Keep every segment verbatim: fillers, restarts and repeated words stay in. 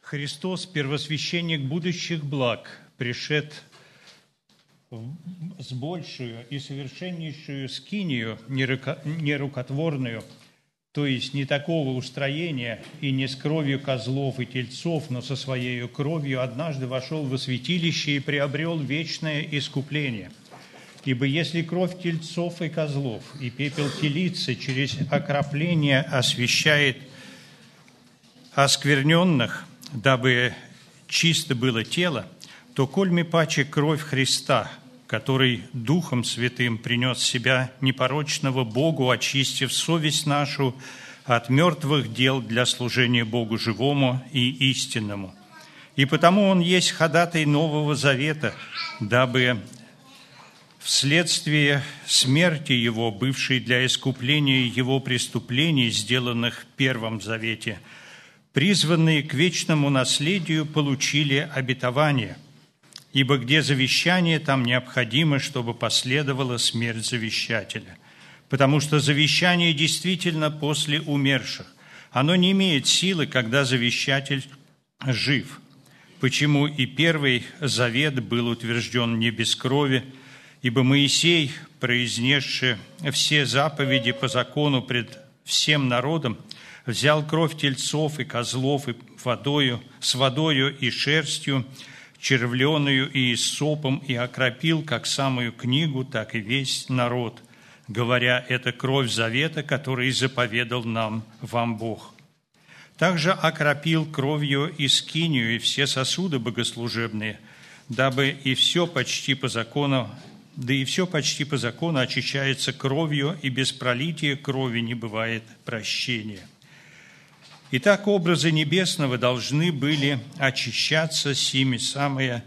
Христос, первосвященник будущих благ, пришед с большую и совершеннейшую скинию, нерукотворную, то есть не такого устроения и не с кровью козлов и тельцов, но со своей кровью однажды вошел во святилище и приобрел вечное искупление. Ибо если кровь тельцов и козлов и пепел телицы через окропление освящает оскверненных, дабы чисто было тело, то кольми паче кровь Христа, который Духом Святым принес себя непорочного Богу, очистив совесть нашу от мертвых дел для служения Богу живому и истинному. И потому Он есть ходатай Нового Завета, дабы вследствие смерти Его, бывшей для искупления Его преступлений, сделанных в Первом Завете, призванные к вечному наследию получили обетование. Ибо где завещание, там необходимо, чтобы последовала смерть завещателя. Потому что завещание действительно после умерших. Оно не имеет силы, когда завещатель жив. Почему и первый завет был утвержден не без крови, ибо Моисей, произнесший все заповеди по закону пред всем народом, взял кровь тельцов и козлов и водою, с водою и шерстью, червленую и иссопом, и окропил как самую книгу, так и весь народ, говоря, это кровь завета, который заповедал нам, вам Бог. Также окропил кровью и скинию, и все сосуды богослужебные, дабы и все почти по закону, да и все почти по закону очищается кровью, и без пролития крови не бывает прощения. Итак, образы небесного должны были очищаться сими самые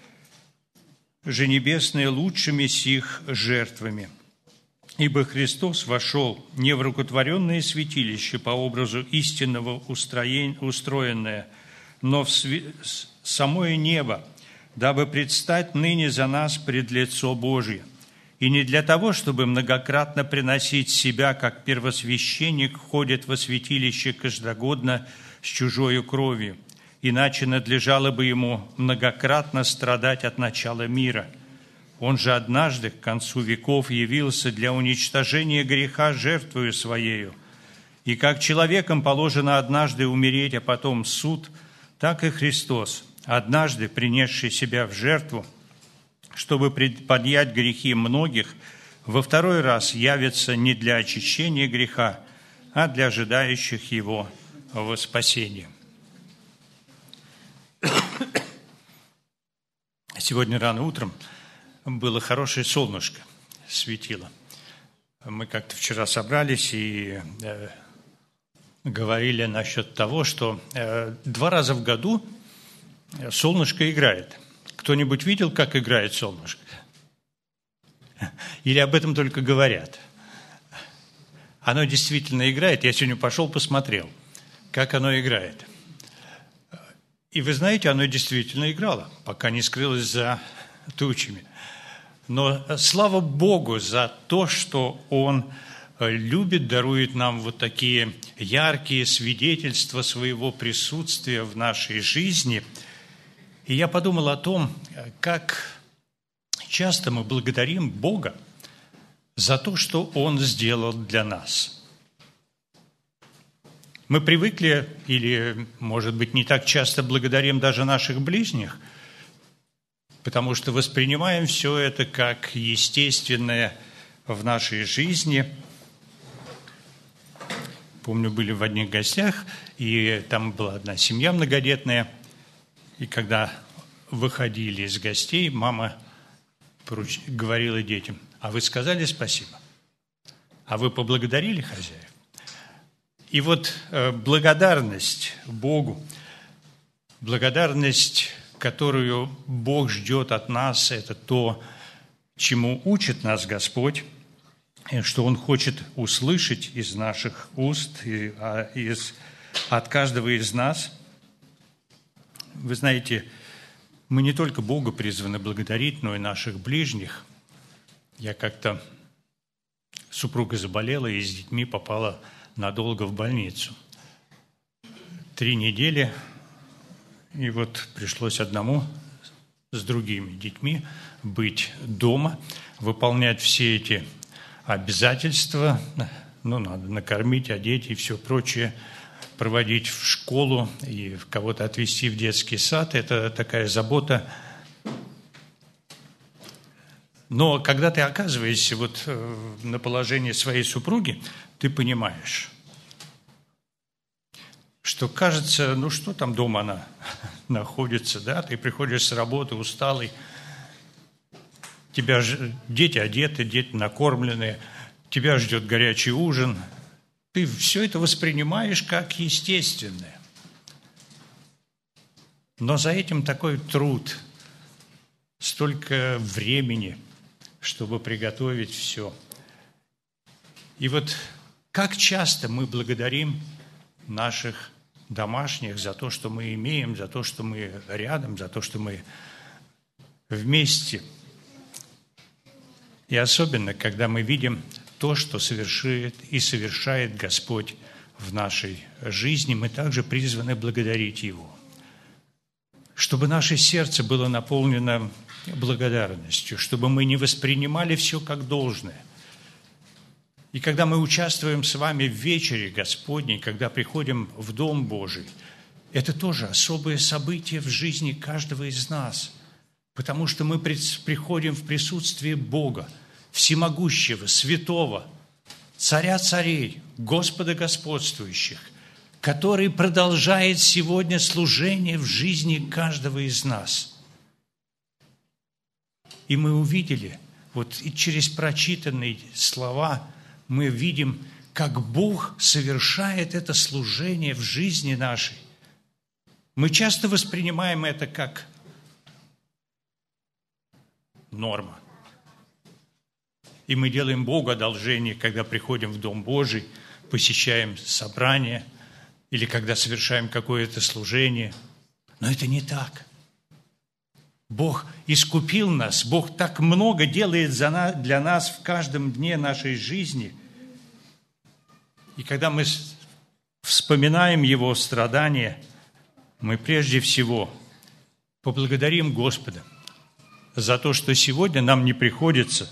же небесные лучшими сих жертвами. Ибо Христос вошел не в рукотворенное святилище по образу истинного устроенное, но в самое небо, дабы предстать ныне за нас пред лицо Божие. И не для того, чтобы многократно приносить себя, как первосвященник ходит во святилище каждогодно с чужою кровью, иначе надлежало бы ему многократно страдать от начала мира. Он же однажды к концу веков явился для уничтожения греха жертвою своею. И как человеком положено однажды умереть, а потом суд, так и Христос, однажды принесший себя в жертву, чтобы поднять грехи многих, во второй раз явится не для очищения греха, а для ожидающих его во спасение. Сегодня рано утром было хорошее солнышко, светило. Мы как-то вчера собрались и э, говорили насчет того, что э, два раза в году солнышко играет. Кто-нибудь видел, как играет солнышко? Или об этом только говорят? Оно действительно играет. Я сегодня пошел, посмотрел, как оно играет. И вы знаете, оно действительно играло, пока не скрылось за тучами. Но слава Богу за то, что Он любит, дарует нам вот такие яркие свидетельства своего присутствия в нашей жизни. И я подумал о том, как часто мы благодарим Бога за то, что Он сделал для нас. Мы привыкли, или, может быть, не так часто благодарим даже наших ближних, потому что воспринимаем все это как естественное в нашей жизни. Помню, были в одних гостях, и там была одна семья многодетная, и когда выходили из гостей, мама поруч... говорила детям, а вы сказали спасибо? А вы поблагодарили хозяев? И вот э, благодарность Богу, благодарность, которую Бог ждет от нас, это то, чему учит нас Господь, и что Он хочет услышать из наших уст, и, а, из, от каждого из нас. Вы знаете, мы не только Бога призваны благодарить, но и наших ближних. Я как-то, супруга заболела и с детьми попала надолго в больницу. Три недели И вот пришлось одному с другими детьми быть дома, выполнять все эти обязательства. Ну, надо накормить, одеть и все прочее, проводить в школу и кого-то отвезти в детский сад. Это такая забота. Но когда ты оказываешься вот на положении своей супруги, ты понимаешь, что кажется, ну что там дома она находится, да, ты приходишь с работы усталый, тебя ж... дети одеты, дети накормлены, тебя ждет горячий ужин, ты все это воспринимаешь как естественное. Но за этим такой труд, столько времени, чтобы приготовить все. И вот как часто мы благодарим наших домашних за то, что мы имеем, за то, что мы рядом, за то, что мы вместе. И особенно, когда мы видим то, что совершит и совершает Господь в нашей жизни, мы также призваны благодарить Его. Чтобы наше сердце было наполнено благодарностью, чтобы мы не воспринимали все как должное. И когда мы участвуем с вами в вечере Господней, когда приходим в Дом Божий, это тоже особое событие в жизни каждого из нас, потому что мы приходим в присутствие Бога, всемогущего, святого, царя царей, Господа господствующих, который продолжает сегодня служение в жизни каждого из нас. И мы увидели, вот и через прочитанные слова мы видим, как Бог совершает это служение в жизни нашей. Мы часто воспринимаем это как норма. И мы делаем Богу одолжение, когда приходим в Дом Божий, посещаем собрания или когда совершаем какое-то служение. Но это не так. Бог искупил нас, Бог так много делает за нас, для нас в каждом дне нашей жизни. И когда мы вспоминаем Его страдания, мы прежде всего поблагодарим Господа за то, что сегодня нам не приходится,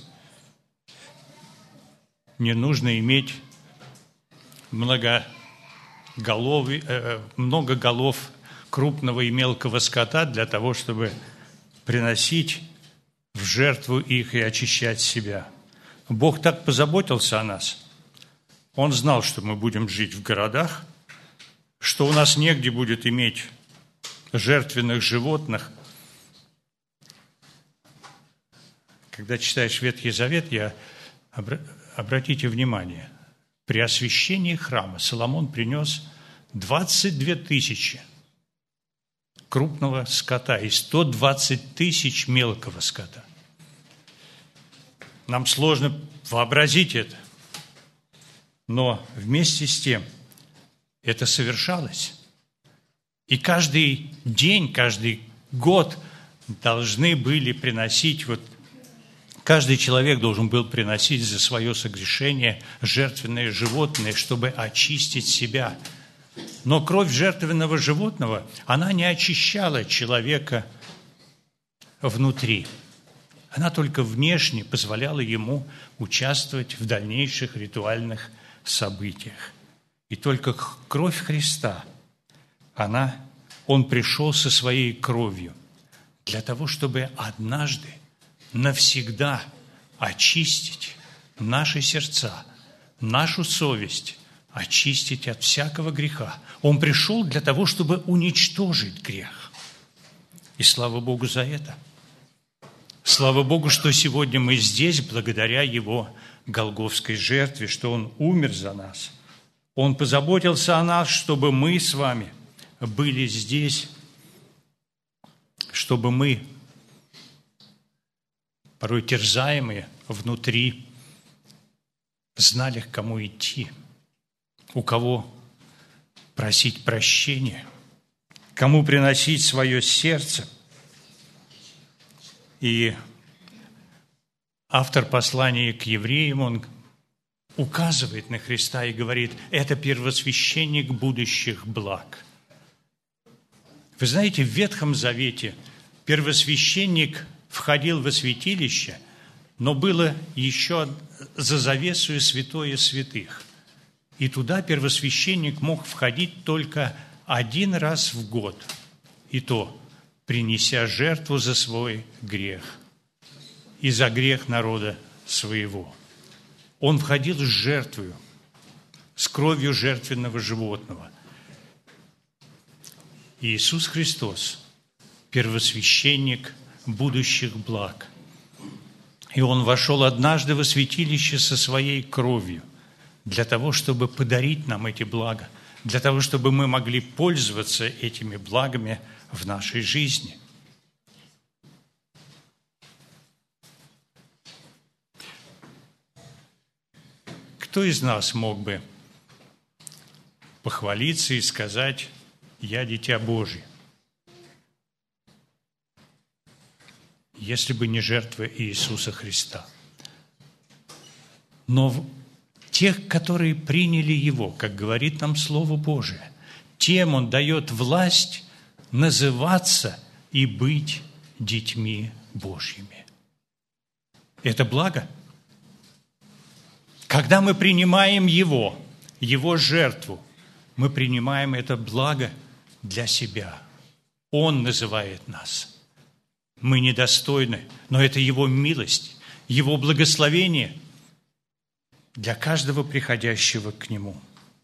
не нужно иметь много голов, много голов крупного и мелкого скота для того, чтобы приносить в жертву их и очищать себя. Бог так позаботился о нас. Он знал, что мы будем жить в городах, что у нас негде будет иметь жертвенных животных. Когда читаешь Ветхий Завет, я, обратите внимание, при освящении храма Соломон принес двадцать две тысячи крупного скота и сто двадцать тысяч мелкого скота. Нам сложно вообразить это, но вместе с тем это совершалось. И каждый день, каждый год должны были приносить, вот каждый человек должен был приносить за свое согрешение жертвенные животные, чтобы очистить себя. Но кровь жертвенного животного, она не очищала человека внутри. Она только внешне позволяла ему участвовать в дальнейших ритуальных событиях. И только кровь Христа, она, Он пришел со своей кровью для того, чтобы однажды навсегда очистить наши сердца, нашу совесть, очистить от всякого греха. Он пришел для того, чтобы уничтожить грех. И слава Богу за это. Слава Богу, что сегодня мы здесь благодаря Его голгофской жертве, что Он умер за нас. Он позаботился о нас, чтобы мы с вами были здесь, чтобы мы, порой терзаемые внутри, знали, к кому идти, у кого просить прощения, кому приносить свое сердце. И автор послания к евреям, он указывает на Христа и говорит, это первосвященник будущих благ. Вы знаете, в Ветхом Завете первосвященник входил во святилище, но было еще за завесою святое святых. И туда первосвященник мог входить только один раз в год, и то принеся жертву за свой грех и за грех народа своего. Он входил с жертвою, с кровью жертвенного животного. И Иисус Христос – первосвященник будущих благ. И Он вошел однажды во святилище со своей кровью для того, чтобы подарить нам эти блага, для того, чтобы мы могли пользоваться этими благами в нашей жизни. Кто из нас мог бы похвалиться и сказать: «Я дитя Божие», если бы не жертва Иисуса Христа? Но тех, которые приняли Его, как говорит нам Слово Божие, тем Он дает власть называться и быть детьми Божьими. Это благо. Когда мы принимаем Его, Его жертву, мы принимаем это благо для себя. Он называет нас. Мы недостойны, но это Его милость, Его благословение для каждого приходящего к Нему.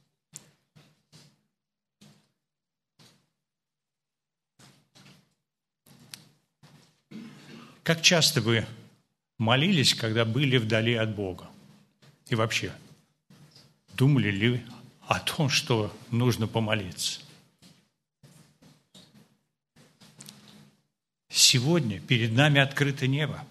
Как часто вы молились, когда были вдали от Бога? И вообще, думали ли о том, что нужно помолиться? Сегодня перед нами открыто небо.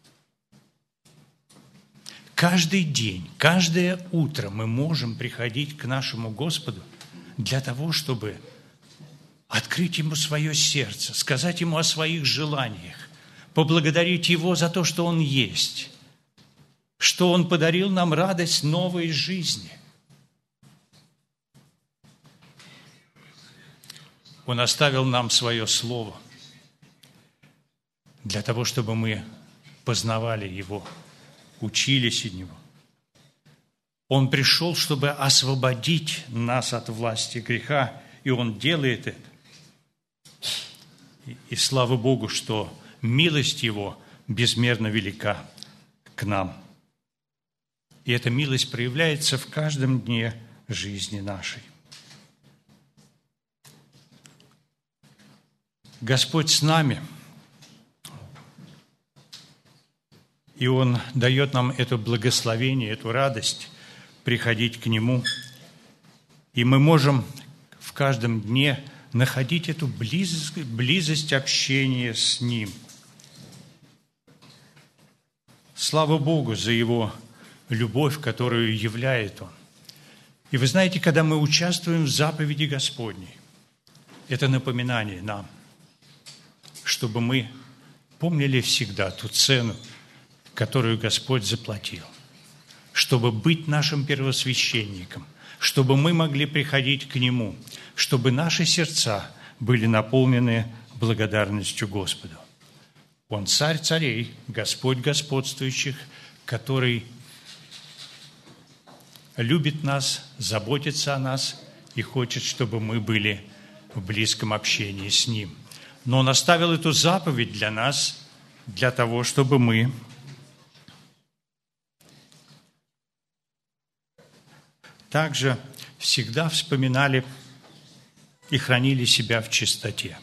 Каждый день, каждое утро мы можем приходить к нашему Господу для того, чтобы открыть Ему свое сердце, сказать Ему о своих желаниях, поблагодарить Его за то, что Он есть, что Он подарил нам радость новой жизни. Он оставил нам свое Слово для того, чтобы мы познавали Его, учились от Него. Он пришел, чтобы освободить нас от власти греха, и Он делает это. И, и слава Богу, что милость Его безмерно велика к нам. И эта милость проявляется в каждом дне жизни нашей. Господь с нами, и Он дает нам это благословение, эту радость приходить к Нему. И мы можем в каждом дне находить эту близость, близость общения с Ним. Слава Богу за Его любовь, которую являет Он. И вы знаете, когда мы участвуем в заповеди Господней, это напоминание нам, чтобы мы помнили всегда ту цену, которую Господь заплатил, чтобы быть нашим первосвященником, чтобы мы могли приходить к Нему, чтобы наши сердца были наполнены благодарностью Господу. Он царь царей, Господь господствующих, который любит нас, заботится о нас и хочет, чтобы мы были в близком общении с Ним. Но Он оставил эту заповедь для нас, для того, чтобы мы также всегда вспоминали и хранили себя в чистоте.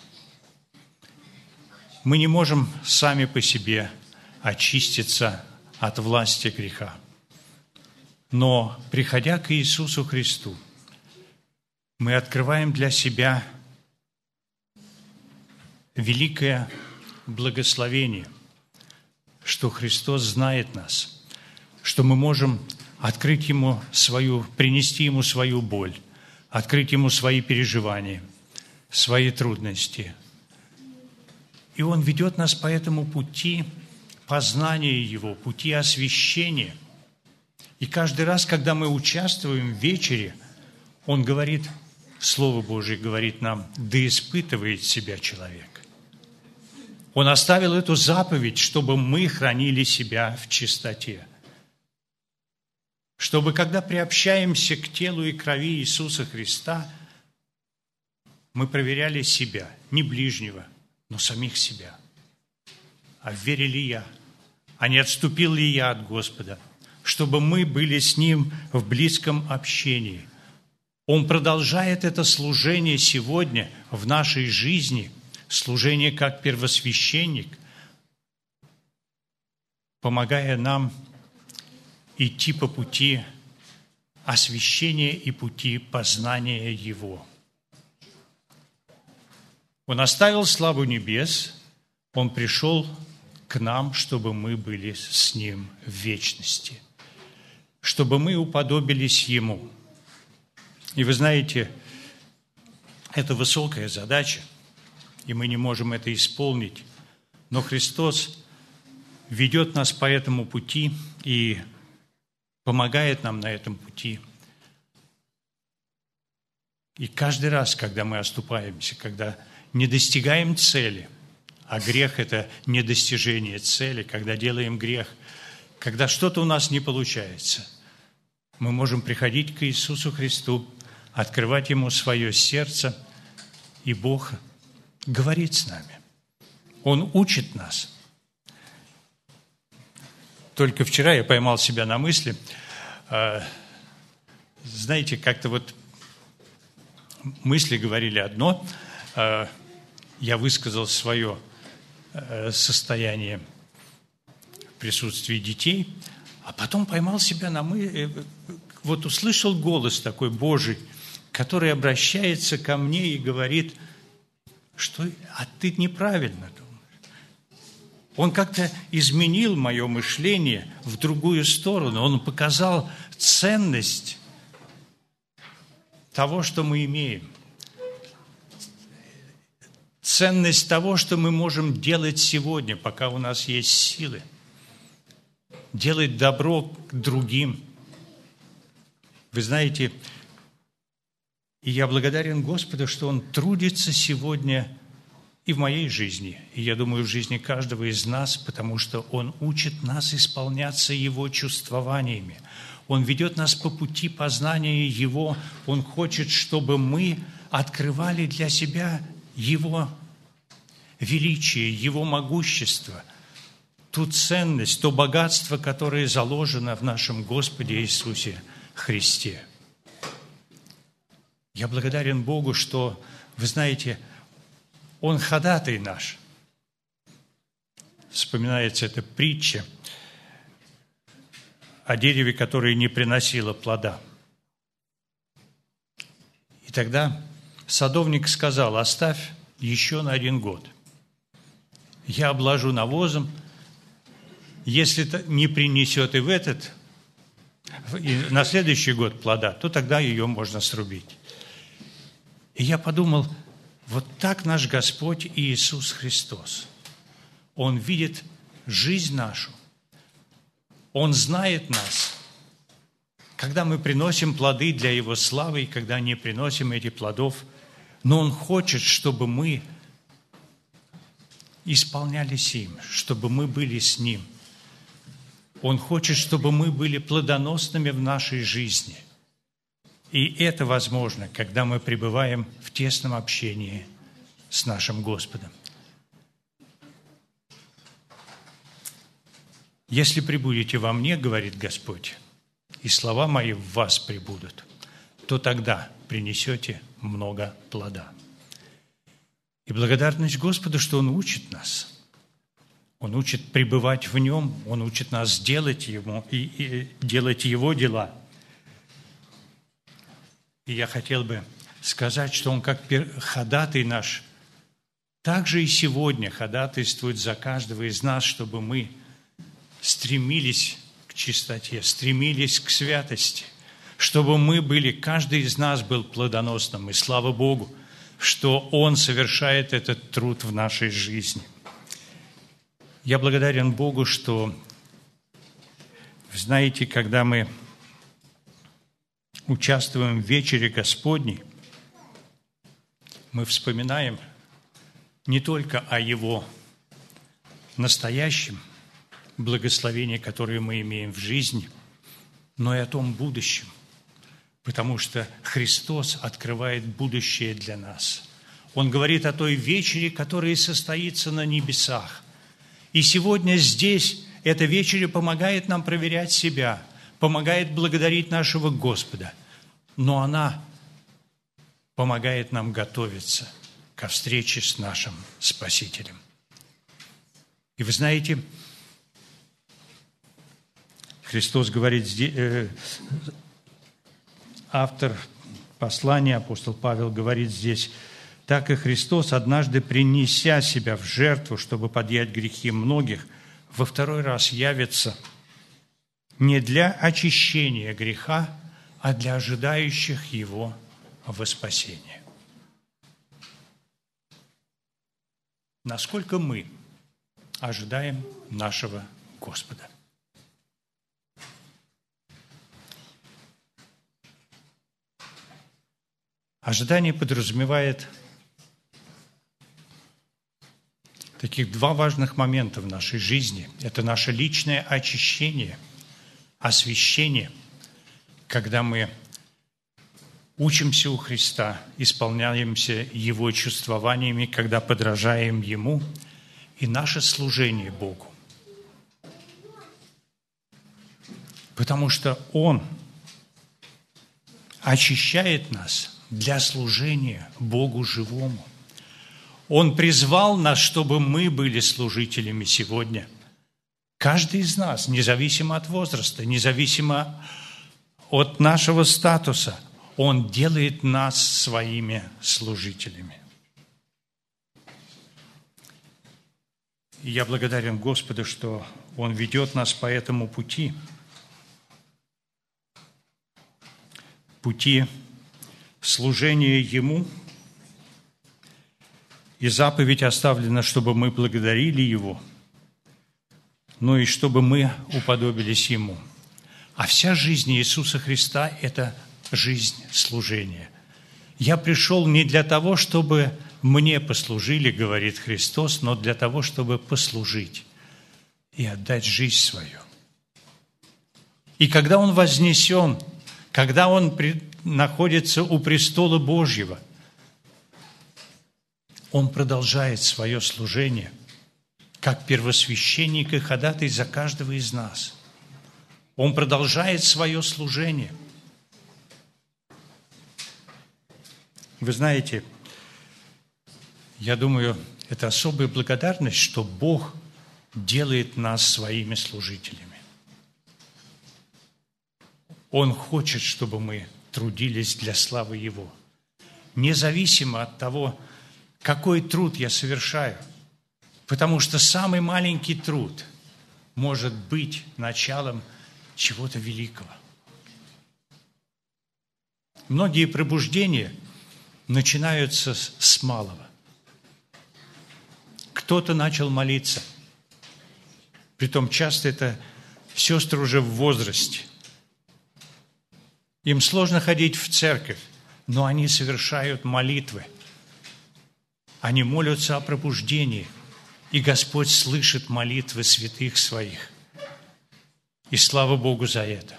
Мы не можем сами по себе очиститься от власти греха. Но, приходя к Иисусу Христу, мы открываем для себя великое благословение, что Христос знает нас, что мы можем открыть Ему свою, принести Ему свою боль, открыть Ему свои переживания, свои трудности. И Он ведет нас по этому пути познания Его, пути освящения. И каждый раз, когда мы участвуем в вечере, Он говорит: Слово Божие говорит нам: да испытывает себя человек. Он оставил эту заповедь, чтобы мы хранили себя в чистоте. Чтобы, когда приобщаемся к телу и крови Иисуса Христа, мы проверяли себя, не ближнего, но самих себя. А в вере ли я? А не отступил ли я от Господа? Чтобы мы были с Ним в близком общении. Он продолжает это служение сегодня в нашей жизни, служение как первосвященник, помогая нам идти по пути освящения и пути познания Его. Он оставил славу небес, Он пришел к нам, чтобы мы были с Ним в вечности, чтобы мы уподобились Ему. И вы знаете, это высокая задача, и мы не можем это исполнить, но Христос ведет нас по этому пути и помогает нам на этом пути. И каждый раз, когда мы оступаемся, когда не достигаем цели, а грех – это недостижение цели, когда делаем грех, когда что-то у нас не получается, мы можем приходить к Иисусу Христу, открывать Ему свое сердце, и Бог говорит с нами. Он учит нас. Только вчера я поймал себя на мысли, знаете, как-то вот мысли говорили одно, я высказал свое состояние в присутствии детей, а потом поймал себя на мысли, вот услышал голос такой Божий, который обращается ко мне и говорит, что а ты неправильно думаешь. Он как-то изменил мое мышление в другую сторону. Он показал ценность того, что мы имеем. Ценность того, что мы можем делать сегодня, пока у нас есть силы. Делать добро к другим. Вы знаете, и я благодарен Господу, что Он трудится сегодня и в моей жизни, и я думаю, в жизни каждого из нас, потому что Он учит нас исполняться Его чувствованиями. Он ведет нас по пути познания Его. Он хочет, чтобы мы открывали для себя Его величие, Его могущество, ту ценность, то богатство, которое заложено в нашем Господе Иисусе Христе. Я благодарен Богу, что, вы знаете, Он ходатай наш. Вспоминается эта притча о дереве, которое не приносило плода. И тогда садовник сказал: оставь еще на один год. Я обложу навозом. Если не принесет и в этот, и на следующий год плода, то тогда ее можно срубить. И я подумал, вот так наш Господь Иисус Христос. Он видит жизнь нашу. Он знает нас. Когда мы приносим плоды для Его славы, и когда не приносим этих плодов, но Он хочет, чтобы мы исполнялись им, чтобы мы были с Ним. Он хочет, чтобы мы были плодоносными в нашей жизни. И это возможно, когда мы пребываем в тесном общении с нашим Господом. «Если пребудете во мне, — говорит Господь, — и слова мои в вас пребудут, то тогда принесете много плода». И благодарность Господу, что Он учит нас. Он учит пребывать в Нем, Он учит нас делать Ему и, и делать Его дела. И я хотел бы сказать, что Он как ходатай наш, также и сегодня ходатайствует за каждого из нас, чтобы мы стремились к чистоте, стремились к святости, чтобы мы были, каждый из нас был плодоносным. И слава Богу, что Он совершает этот труд в нашей жизни. Я благодарен Богу, что, вы знаете, когда мы участвуем в вечере Господней, мы вспоминаем не только о Его настоящем благословении, которое мы имеем в жизни, но и о том будущем, потому что Христос открывает будущее для нас. Он говорит о той вечере, которая состоится на небесах. И сегодня здесь эта вечеря помогает нам проверять себя, помогает благодарить нашего Господа, но она помогает нам готовиться ко встрече с нашим Спасителем. И вы знаете, Христос говорит, здесь, автор послания, апостол Павел, говорит здесь: «Так и Христос, однажды принеся себя в жертву, чтобы подъять грехи многих, во второй раз явится не для очищения греха, а для ожидающих Его во спасение». Насколько мы ожидаем нашего Господа? Ожидание подразумевает таких два важных момента в нашей жизни. Это наше личное очищение, освящение, когда мы учимся у Христа, исполняемся Его чувствованиями, когда подражаем Ему, и наше служение Богу. Потому что Он очищает нас для служения Богу живому. Он призвал нас, чтобы мы были служителями сегодня. Каждый из нас, независимо от возраста, независимо от нашего статуса, Он делает нас своими служителями. И я благодарен Господу, что Он ведет нас по этому пути. Пути служения Ему. И заповедь оставлена, чтобы мы благодарили Его, но и чтобы мы уподобились Ему. А вся жизнь Иисуса Христа – это жизнь служения. «Я пришел не для того, чтобы мне послужили, – говорит Христос, – но для того, чтобы послужить и отдать жизнь свою». И когда Он вознесен, когда Он при... находится у престола Божьего, Он продолжает свое служение, как первосвященник и ходатай за каждого из нас. Он продолжает свое служение. Вы знаете, я думаю, это особая благодарность, что Бог делает нас своими служителями. Он хочет, чтобы мы трудились для славы Его, независимо от того, какой труд я совершаю, потому что самый маленький труд может быть началом чего-то великого. Многие пробуждения начинаются с малого. Кто-то начал молиться, притом часто это сестры уже в возрасте. Им сложно ходить в церковь, но они совершают молитвы. Они молятся о пробуждении, и Господь слышит молитвы святых своих. И слава Богу за это.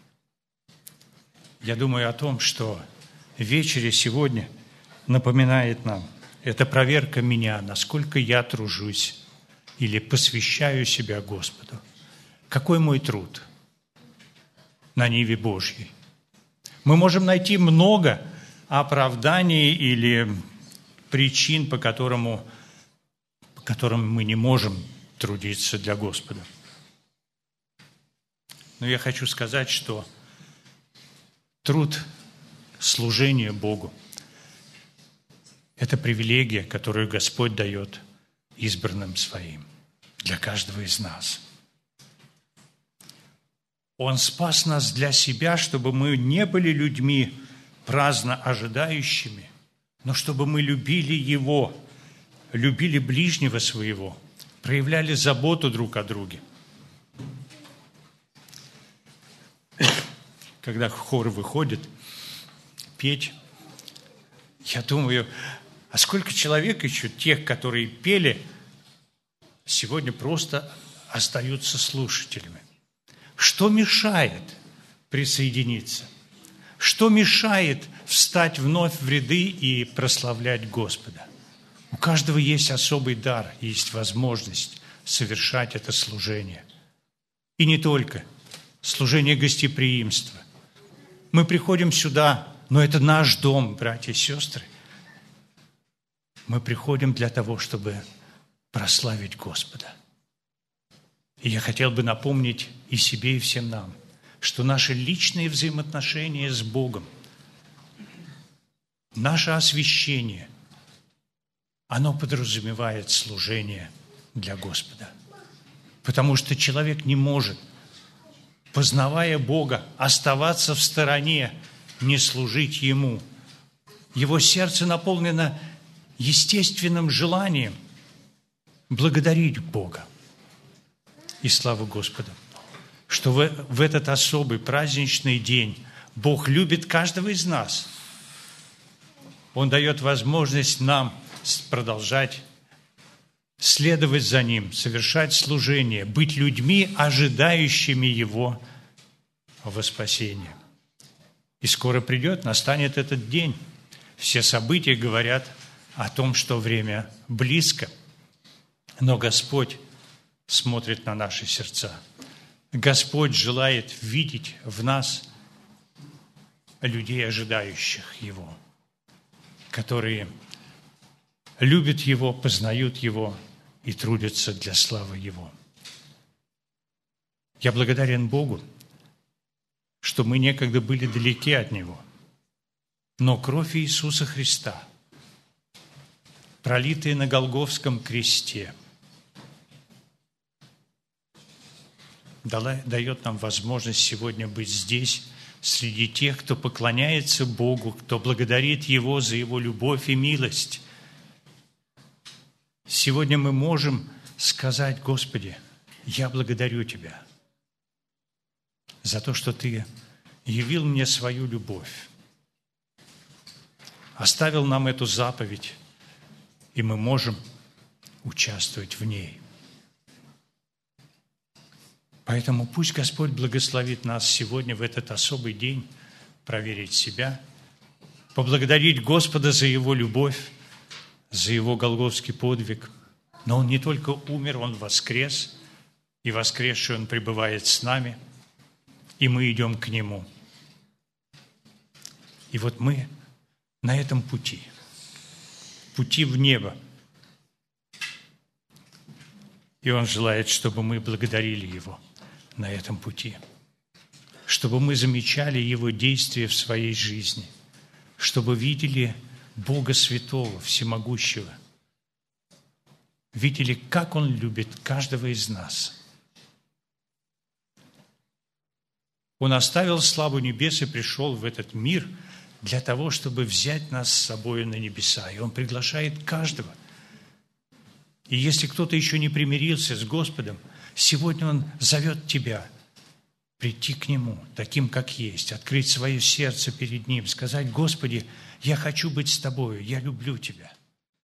Я думаю о том, что вечеря сегодня напоминает нам, это проверка меня, насколько я тружусь или посвящаю себя Господу. Какой мой труд на ниве Божьей? Мы можем найти много оправданий или причин, по, которому, по которым мы не можем трудиться для Господа. Но я хочу сказать, что труд служения Богу – это привилегия, которую Господь дает избранным Своим для каждого из нас. Он спас нас для себя, чтобы мы не были людьми праздно ожидающими, но чтобы мы любили Его, любили ближнего своего, проявляли заботу друг о друге. Когда хор выходит петь, я думаю А сколько человек еще, тех, которые пели, сегодня просто остаются слушателями. Что мешает присоединиться? Что мешает встать вновь в ряды и прославлять Господа? У каждого есть особый дар, есть возможность совершать это служение. И не только служение гостеприимства. Мы приходим сюда, но это наш дом, братья и сестры. Мы приходим для того, чтобы прославить Господа. И я хотел бы напомнить и себе, и всем нам, что наши личные взаимоотношения с Богом, наше освящение, оно подразумевает служение для Господа. Потому что человек не может, познавая Бога, оставаться в стороне, не служить Ему. Его сердце наполнено естественным желанием благодарить Бога. И слава Господу, что в, в этот особый праздничный день Бог любит каждого из нас. Он дает возможность нам продолжать следовать за Ним, совершать служение, быть людьми, ожидающими Его во спасение. И скоро придет, настанет этот день. Все события говорят о том, что время близко, но Господь смотрит на наши сердца. Господь желает видеть в нас людей, ожидающих Его, которые любят Его, познают Его и трудятся для славы Его. Я благодарен Богу, что мы некогда были далеки от Него, но кровь Иисуса Христа, пролитая на Голгофском кресте, дала, дает нам возможность сегодня быть здесь, среди тех, кто поклоняется Богу, кто благодарит Его за Его любовь и милость. Сегодня мы можем сказать: Господи, я благодарю Тебя за то, что Ты явил мне свою любовь, оставил нам эту заповедь, и мы можем участвовать в ней. Поэтому пусть Господь благословит нас сегодня в этот особый день проверить себя, поблагодарить Господа за Его любовь, за Его голгофский подвиг. Но Он не только умер, Он воскрес, и воскресший Он пребывает с нами, и мы идем к Нему. И вот мы на этом пути, пути в небо. И Он желает, чтобы мы благодарили Его на этом пути, чтобы мы замечали Его действия в своей жизни, чтобы видели Бога Святого, Всемогущего, видели, как Он любит каждого из нас. Он оставил славу небес и пришел в этот мир для того, чтобы взять нас с собой на небеса. И Он приглашает каждого. И если кто-то еще не примирился с Господом, сегодня Он зовет тебя прийти к Нему, таким, как есть, открыть свое сердце перед Ним, сказать: Господи, я хочу быть с Тобою, я люблю Тебя.